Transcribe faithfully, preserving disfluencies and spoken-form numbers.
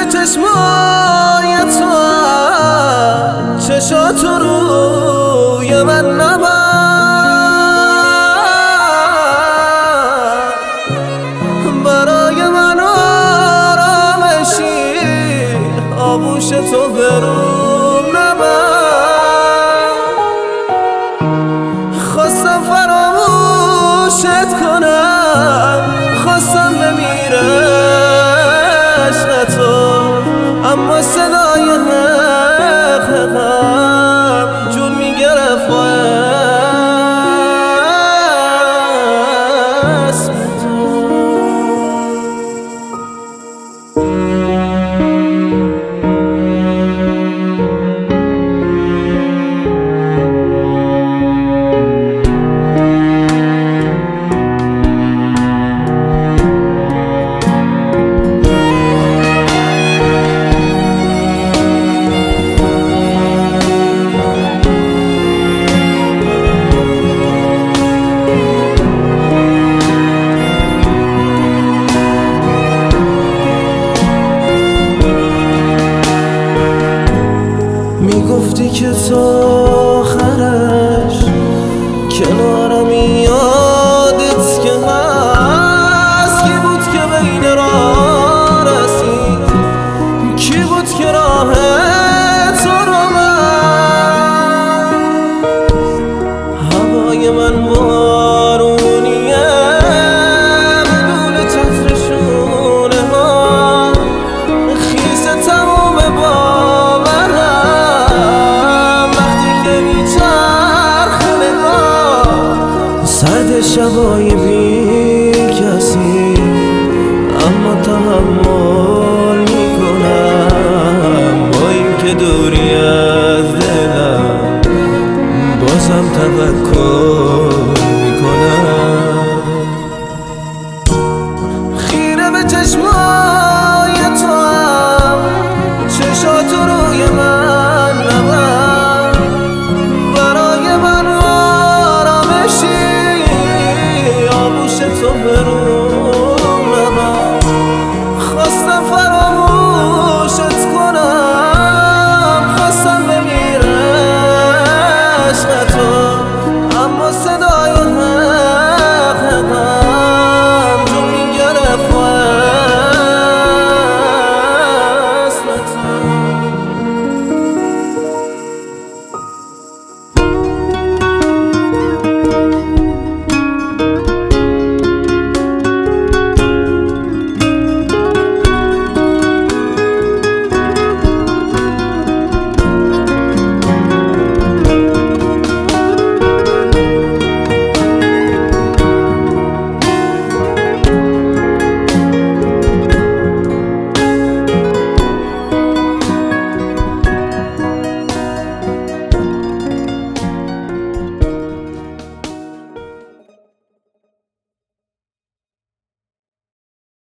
چشمای تو چشات روی من نبر، برای من آرامشی آغوش تو بروم نبر. خواستم فراموشت کنم، خواستم بمیرم عشق تو، اما صدای حقم جون میگرفت با اسم تو. میگفتی که تو آخرش کنارم، یادت که هست. کی بود که بین راه رسید؟ کی بود که راه تو رو من؟ هوای من بارونیه بدون چتر شونه ها، خیس تموم باورم وقتی که میچرخه نگاه. سرد شبای بی کسی اما تحمل میکنم، با این که دوری از دلم بازم تفکر میکنم. خیره به چشمای تو هم چشات روی من نبر، برای من آرامشی آغوش تو بروم نبر. خواستم فراموشت کنم، خواستم بمیرم عشق تو، اما صدا